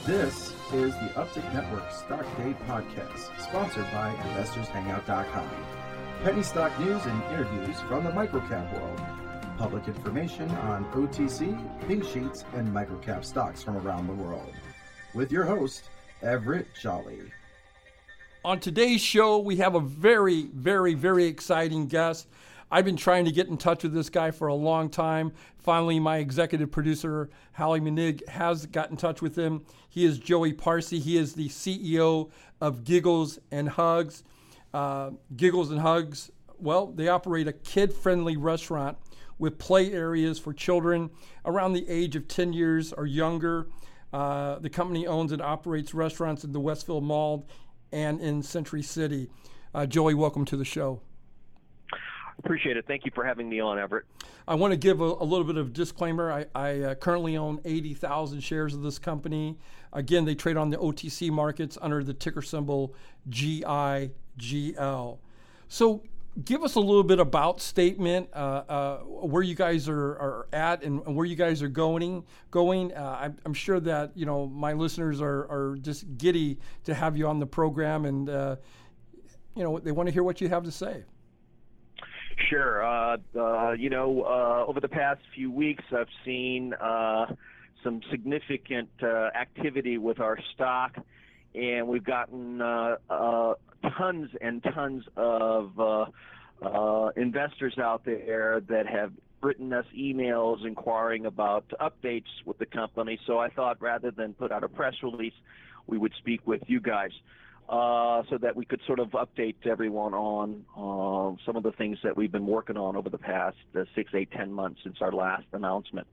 This is the Uptick Network Stock Day Podcast, sponsored by InvestorsHangout.com. Penny stock news and interviews from the microcap world. Public information on OTC, pink sheets, and microcap stocks from around the world. With your host, Everett Jolly. On today's show, we have a very, very, very exciting guest. I've been trying to get in touch with this guy for a long time. Finally, my executive producer, Hallie Menig, has got in touch with him. He is Joey Parsi. He is the CEO of Giggles and Hugs. Giggles and Hugs, well, they operate a kid-friendly restaurant with play areas for children around the age of 10 years or younger. The company owns and operates restaurants in the Westfield Mall and in Century City. Joey, welcome to the show. Appreciate it. Thank you for having me on, Everett. I want to give a little bit of disclaimer. I currently own 80,000 shares of this company. Again, they trade on the OTC markets under the ticker symbol GIGL. So give us a little bit about statement, where you guys are at and where you guys are going. I'm sure that my listeners are just giddy to have you on the program, and they want to hear what you have to say. Sure. Over the past few weeks, I've seen some significant activity with our stock, and we've gotten tons and tons of investors out there that have written us emails inquiring about updates with the company. So I thought rather than put out a press release, we would speak with you guys. So that we could sort of update everyone on some of the things that we've been working on over the past 6, 8, 10 months since our last announcement.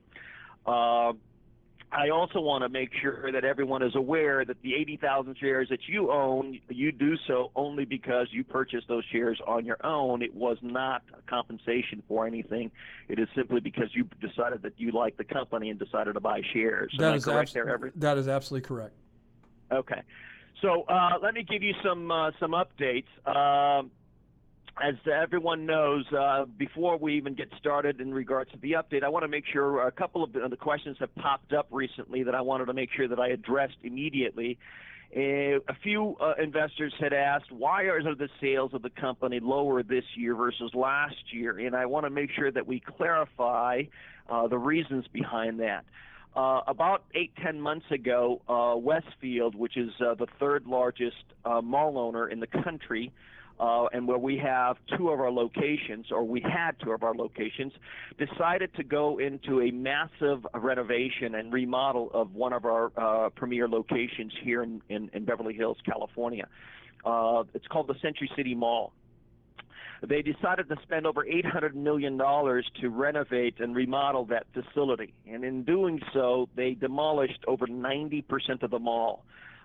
I also want to make sure that everyone is aware that the 80,000 shares that you own, you do so only because you purchased those shares on your own. It was not a compensation for anything. It is simply because you decided that you like the company and decided to buy shares. Am I correct there, Everett? That is absolutely correct. Okay. So let me give you some updates. As everyone knows, before we even get started in regards to the update, I want to make sure a couple of the questions have popped up recently that I wanted to make sure that I addressed immediately. A few investors had asked, why are the sales of the company lower this year versus last year? And I want to make sure that we clarify the reasons behind that. About 8-10 months ago, Westfield, which is the third largest mall owner in the country, and where we have two of our locations, or we had two of our locations, decided to go into a massive renovation and remodel of one of our premier locations here in Beverly Hills, California. It's called the Century City Mall. They decided to spend over $800 million to renovate and remodel that facility. And in doing so, they demolished over 90% of the mall.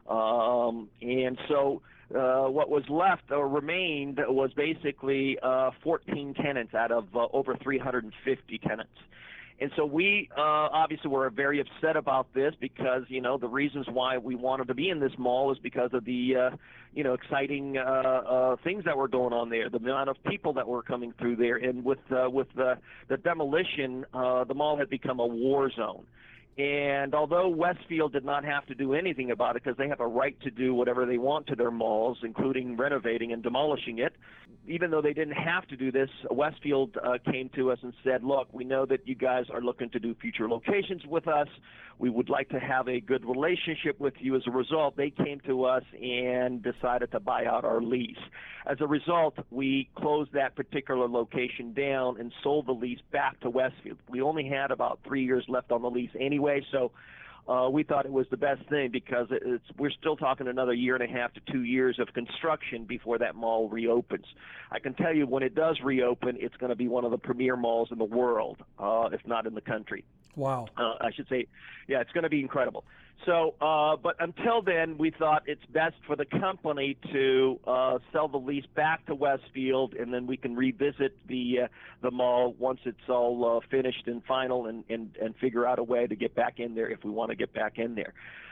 And so what was left or remained was basically 14 tenants out of over 350 tenants. And so we obviously were very upset about this because, the reasons why we wanted to be in this mall is because of the, exciting things that were going on there, the amount of people that were coming through there. And with the demolition, the mall had become a war zone. And although Westfield did not have to do anything about it because they have a right to do whatever they want to their malls, including renovating and demolishing it, even though they didn't have to do this, Westfield came to us and said, look, we know that you guys are looking to do future locations with us. We would like to have a good relationship with you. As a result, they came to us and decided to buy out our lease. As a result, we closed that particular location down and sold the lease back to Westfield. We only had about 3 years left on the lease anyway, so we thought it was the best thing because we're still talking another 1.5 to 2 years of construction before that mall reopens. I can tell you when it does reopen, it's going to be one of the premier malls in the world, if not in the country. Wow. I should say, yeah, it's going to be incredible. So, but until then, we thought it's best for the company to sell the lease back to Westfield, and then we can revisit the mall once it's all finished and final, and figure out a way to get back in there if we want to get back in there.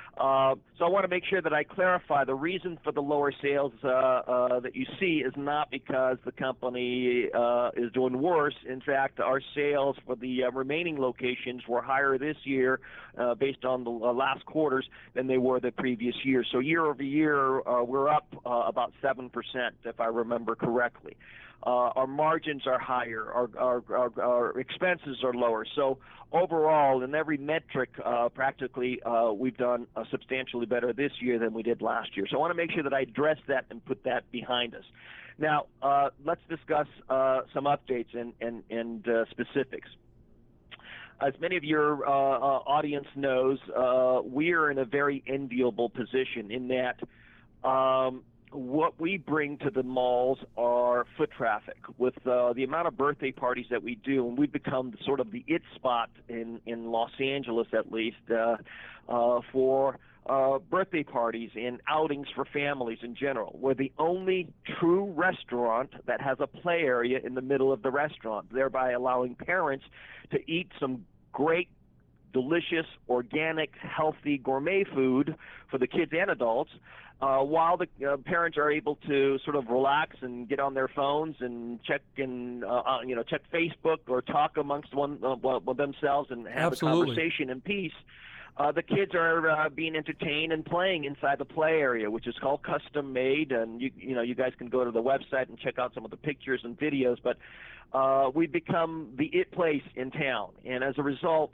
So I want to make sure that I clarify the reason for the lower sales that you see is not because the company is doing worse. In fact, our sales for the remaining locations were higher this year based on the last quarters than they were the previous year. So year over year, we're up about 7%, if I remember correctly. Our margins are higher, our expenses are lower. So overall, in every metric, practically, we've done substantially better this year than we did last year. So I want to make sure that I address that and put that behind us. Now, let's discuss some updates and specifics. As many of your audience knows, we are in a very enviable position in that what we bring to the malls are foot traffic. With the amount of birthday parties that we do, and we've become sort of the it spot in Los Angeles, at least, for birthday parties and outings for families in general. We're the only true restaurant that has a play area in the middle of the restaurant, thereby allowing parents to eat some great, delicious, organic, healthy gourmet food for the kids and adults, while the parents are able to sort of relax and get on their phones and check check Facebook or talk amongst themselves and have Absolutely. a conversation in peace. The kids are being entertained and playing inside the play area, which is called Custom Made, and you guys can go to the website and check out some of the pictures and videos. But we've become the it place in town, and as a result,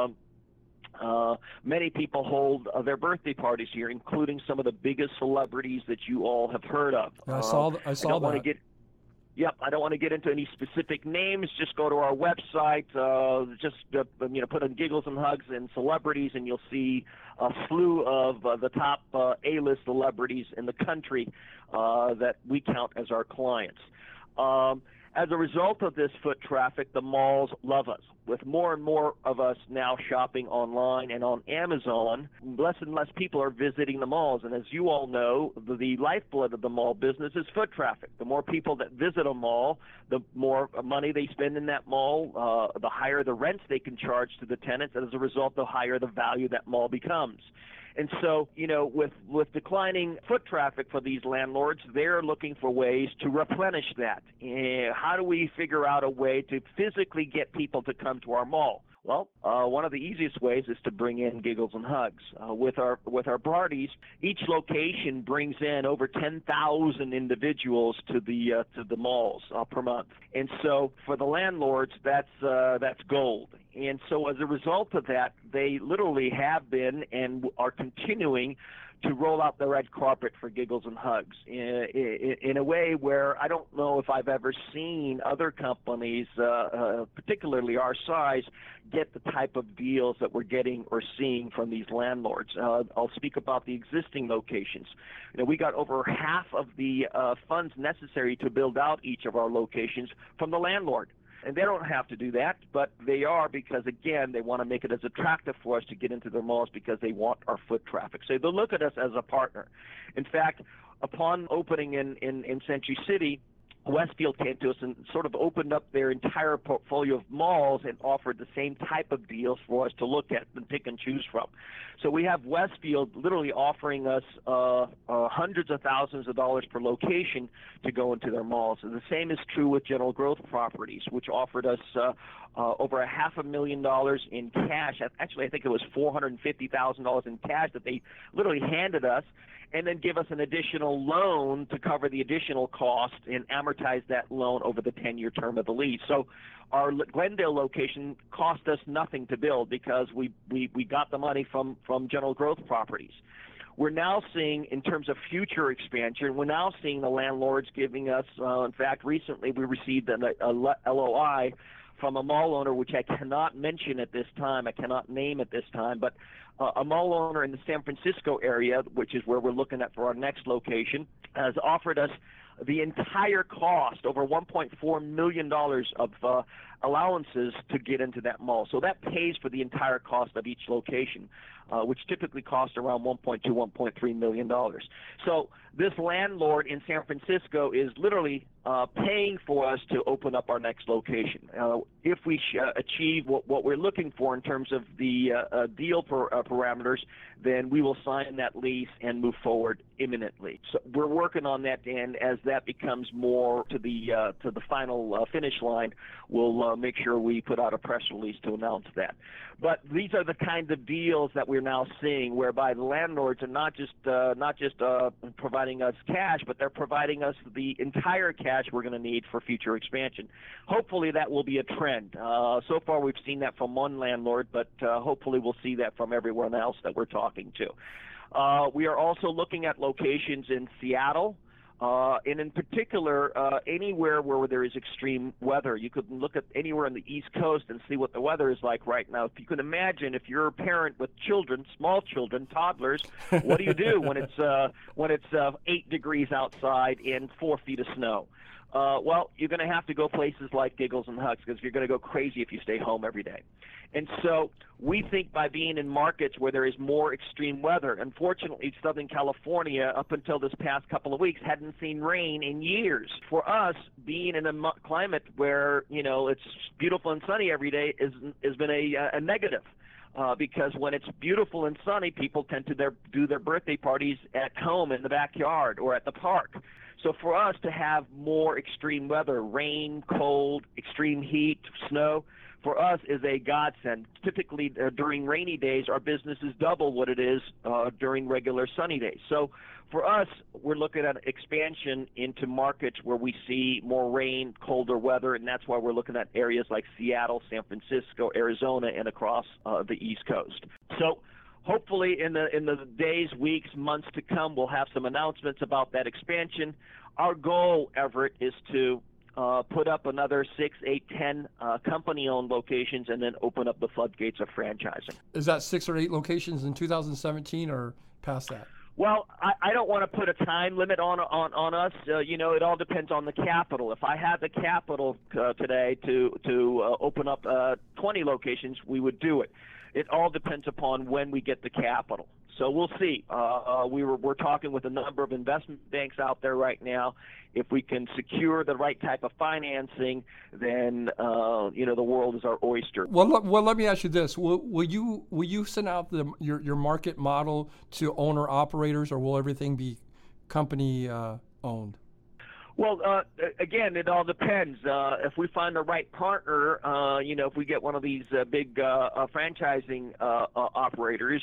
many people hold their birthday parties here, including some of the biggest celebrities that you all have heard of. I saw that. I don't want to get into any specific names. Just go to our website. Put in Giggles and Hugs and celebrities, and you'll see a slew of the top A-list celebrities in the country that we count as our clients. As a result of this foot traffic, the malls love us. With more and more of us now shopping online and on Amazon, less and less people are visiting the malls. And as you all know, the lifeblood of the mall business is foot traffic. The more people that visit a mall, the more money they spend in that mall, the higher the rents they can charge to the tenants, and as a result, the higher the value that mall becomes. And so, with declining foot traffic for these landlords, they're looking for ways to replenish that. How do we figure out a way to physically get people to come to our mall? Well, one of the easiest ways is to bring in Giggles and Hugs. With our parties, each location brings in over 10,000 individuals to the malls per month, and so for the landlords, that's gold. And so as a result of that, they literally have been and are continuing to roll out the red carpet for Giggles and Hugs in a way where I don't know if I've ever seen other companies, particularly our size, get the type of deals that we're getting or seeing from these landlords. I'll speak about the existing locations. We got over half of the funds necessary to build out each of our locations from the landlord. And they don't have to do that, but they are because, again, they want to make it as attractive for us to get into their malls because they want our foot traffic. So they look at us as a partner. In fact, upon opening in Century City, Westfield came to us and sort of opened up their entire portfolio of malls and offered the same type of deals for us to look at and pick and choose from. So we have Westfield literally offering us hundreds of thousands of dollars per location to go into their malls. And the same is true with General Growth Properties, which offered us over $500,000 in cash. Actually, I think it was $450,000 in cash that they literally handed us, and then give us an additional loan to cover the additional cost and amortize that loan over the 10-year term of the lease. So our Glendale location cost us nothing to build because we got the money from General Growth Properties. We're now seeing, in terms of future expansion, we're now seeing the landlords giving us, in fact, recently we received a LOI from a mall owner, which I cannot mention at this time, I cannot name at this time, but a mall owner in the San Francisco area, which is where we're looking at for our next location, has offered us the entire cost, over $1.4 million of allowances to get into that mall. So that pays for the entire cost of each location, which typically costs around $1.2, $1.3 million. So this landlord in San Francisco is literally paying for us to open up our next location. if we achieve what we're looking for in terms of the deal parameters, then we will sign that lease and move forward imminently. So we're working on that, and as that becomes more to the final finish line, we'll make sure we put out a press release to announce that. But these are the kinds of deals that we're now seeing, whereby the landlords are not just providing us cash, but they're providing us the entire cash we're going to need for future expansion. Hopefully that will be a trend. So far we've seen that from one landlord, but hopefully we'll see that from everyone else that we're talking to. We are also looking at locations in Seattle, and in particular, anywhere where there is extreme weather. You could look at anywhere on the East Coast and see what the weather is like right now. If you can imagine, if you're a parent with children, small children, toddlers, what do you do when it's 8 degrees outside and 4 feet of snow? Well, you're going to have to go places like Giggles and Hugs, because you're going to go crazy if you stay home every day. And so we think by being in markets where there is more extreme weather, unfortunately, Southern California, up until this past couple of weeks, hadn't seen rain in years. For us, being in a climate where, it's beautiful and sunny every day has been a negative. Because when it's beautiful and sunny, people tend to do their birthday parties at home in the backyard or at the park. So for us to have more extreme weather, rain, cold, extreme heat, snow, for us is a godsend. Typically during rainy days, our business is double what it is during regular sunny days. So for us, we're looking at expansion into markets where we see more rain, colder weather, and that's why we're looking at areas like Seattle, San Francisco, Arizona, and across the East Coast. So hopefully in the days, weeks, months to come, we'll have some announcements about that expansion. Our goal, Everett, is to put up another 6, 8, 10 company-owned locations and then open up the floodgates of franchising. Is that 6 or 8 locations in 2017 or past that? Well, I don't want to put a time limit on us. It all depends on the capital. If I had the capital today to open up 20 locations, we would do it. It all depends upon when we get the capital. So we'll see. We're talking with a number of investment banks out there right now. If we can secure the right type of financing, then the world is our oyster. Well, let me ask you this: Will you send out your market model to owner operators, or will everything be company owned? Well, again, it all depends. If we find the right partner, if we get one of these big franchising operators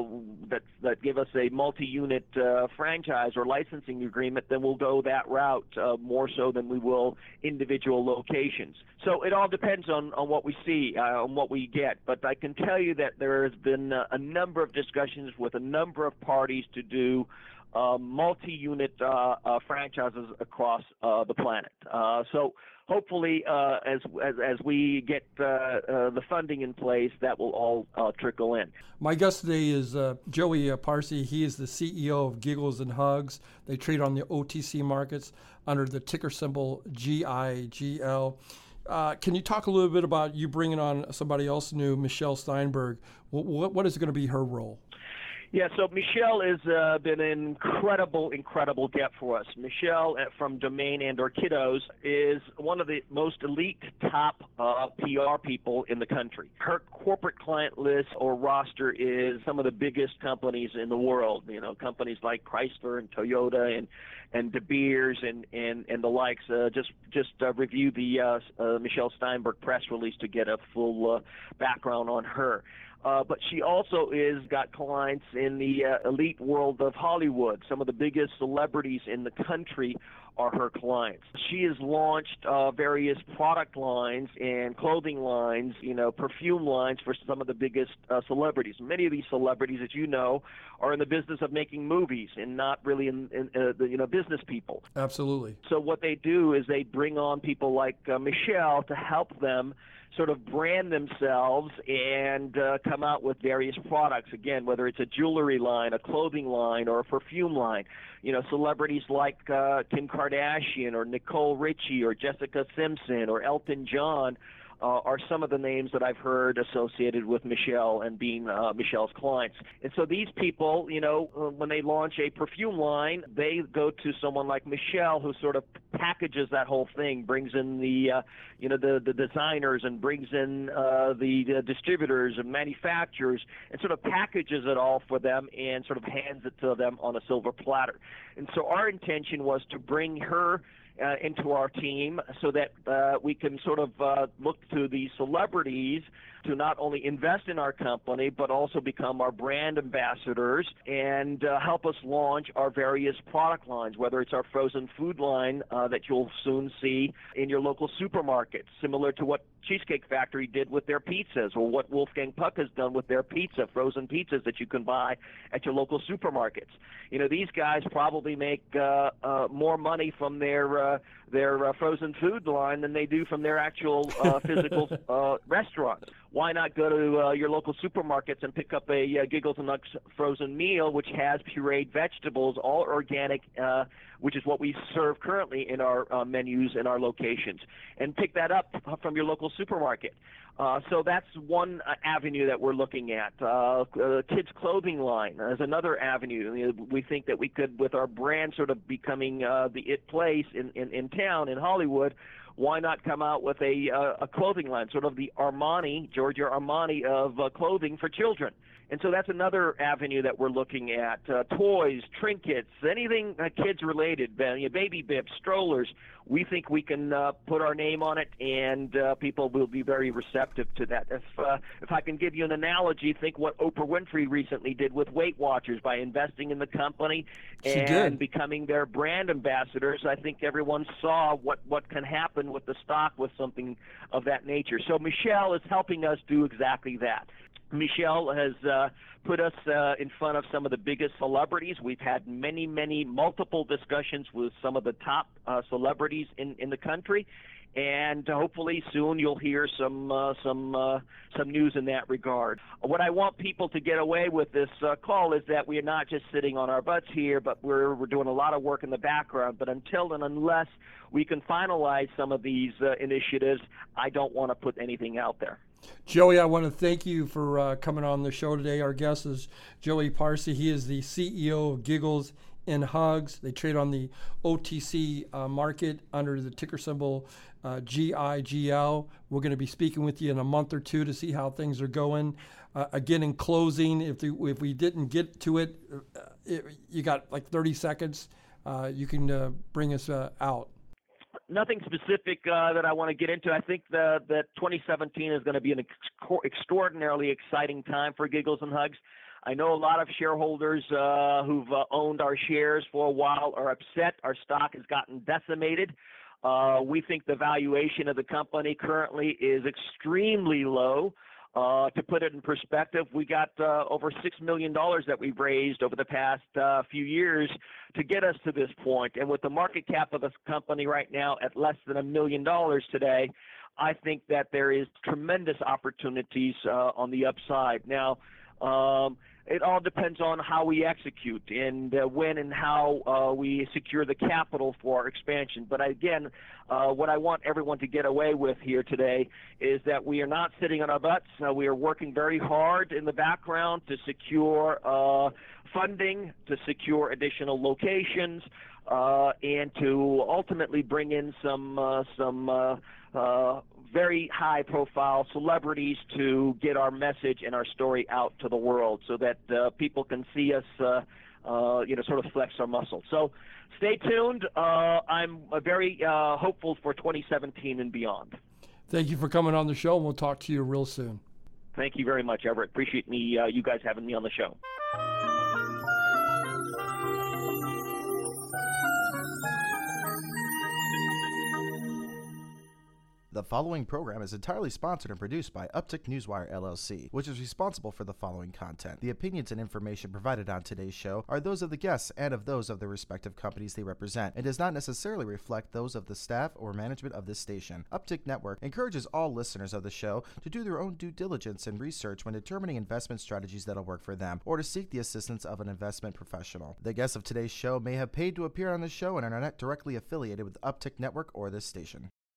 that give us a multi-unit franchise or licensing agreement, then we'll go that route more so than we will individual locations. So it all depends on what we see, on what we get. But I can tell you that there has been a number of discussions with a number of parties to do multi-unit franchises across the planet. So hopefully, as we get the funding in place, that will all trickle in. My guest today is Joey Parsi. He is the CEO of Giggles and Hugs. They trade on the OTC markets under the ticker symbol GIGL. Can you talk a little bit about you bringing on somebody else new, Michelle Steinberg? What is going to be her role? Yeah, so Michelle has been an incredible get for us. Michelle from Domain and Kiddos is one of the most elite top PR people in the country. Her corporate client list or roster is some of the biggest companies in the world. Companies like Chrysler and Toyota and De Beers and the likes. Just review the Michelle Steinberg press release to get a full background on her. But she also is got clients in the elite world of Hollywood. Some of the biggest celebrities in the country are her clients. She has launched various product lines and clothing lines, perfume lines for some of the biggest celebrities. Many of these celebrities, as you know, are in the business of making movies and not really in business people. Absolutely. So what they do is they bring on people like Michelle to help them sort of brand themselves and come out with various products, again, whether it's a jewelry line, a clothing line, or a perfume line. Celebrities like Kim Kardashian or Nicole Richie or Jessica Simpson or Elton John are some of the names that I've heard associated with Michelle and being Michelle's clients. And so these people, when they launch a perfume line, they go to someone like Michelle, who sort of packages that whole thing, brings in the designers and brings in the distributors and manufacturers, and sort of packages it all for them and sort of hands it to them on a silver platter. And so our intention was to bring her into our team so that we can sort of look to the celebrities to not only invest in our company but also become our brand ambassadors and help us launch our various product lines, whether it's our frozen food line that you'll soon see in your local supermarkets, similar to what Cheesecake Factory did with their pizzas, or what Wolfgang Puck has done with their frozen pizzas that you can buy at your local supermarkets. These guys probably make more money from their frozen food line than they do from their actual physical restaurants. Why not go to your local supermarkets and pick up a Giggles and Hugs frozen meal, which has pureed vegetables, all organic, which is what we serve currently in our menus in our locations, and pick that up from your local supermarket. So that's one avenue that we're looking at. Kids' clothing line is another avenue. We think that we could, with our brand sort of becoming the it place in town, in Hollywood, why not come out with a clothing line, sort of the Giorgio Armani of clothing for children? And so that's another avenue that we're looking at. Toys, trinkets, anything kids-related, baby bibs, strollers. We think we can put our name on it, and people will be very receptive to that. If I can give you an analogy, think what Oprah Winfrey recently did with Weight Watchers by investing in the company and becoming their brand ambassadors. I think everyone saw what can happen with the stock with something of that nature. So Michelle is helping us do exactly that. Michelle has put us in front of some of the biggest celebrities. We've had multiple discussions with some of the top celebrities in the country, and hopefully soon you'll hear some news in that regard. What I want people to get away with this call is that we are not just sitting on our butts here, but we're doing a lot of work in the background. But until and unless we can finalize some of these initiatives, I don't want to put anything out there. Joey, I want to thank you for coming on the show today. Our guest is Joey Parsi. He is the CEO of Giggles and Hugs. They trade on the OTC market under the ticker symbol GIGL. We're going to be speaking with you in a month or two to see how things are going. Again, in closing, if we didn't get to it, you got like 30 seconds. You can bring us out. Nothing specific that I want to get into. I think that 2017 is going to be an extraordinarily exciting time for Giggles and Hugs. I know a lot of shareholders who've owned our shares for a while are upset. Our stock has gotten decimated. We think the valuation of the company currently is extremely low. To put it in perspective, we got over $6 million that we've raised over the past few years to get us to this point. And with the market cap of the company right now at less than $1 million today, I think that there is tremendous opportunities on the upside. Now, it all depends on how we execute and when and how we secure the capital for our expansion. But again, what I want everyone to get away with here today is that we are not sitting on our butts. We are working very hard in the background to secure funding, to secure additional locations, and to ultimately bring in some very high-profile celebrities to get our message and our story out to the world, so that people can see us, sort of flex our muscle. So, stay tuned. I'm very hopeful for 2017 and beyond. Thank you for coming on the show, and we'll talk to you real soon. Thank you very much, Everett. Appreciate you guys having me on the show. The following program is entirely sponsored and produced by Uptick Newswire LLC, which is responsible for the following content. The opinions and information provided on today's show are those of the guests and of those of the respective companies they represent, and does not necessarily reflect those of the staff or management of this station. Uptick Network encourages all listeners of the show to do their own due diligence and research when determining investment strategies that'll work for them, or to seek the assistance of an investment professional. The guests of today's show may have paid to appear on the show and are not directly affiliated with Uptick Network or this station.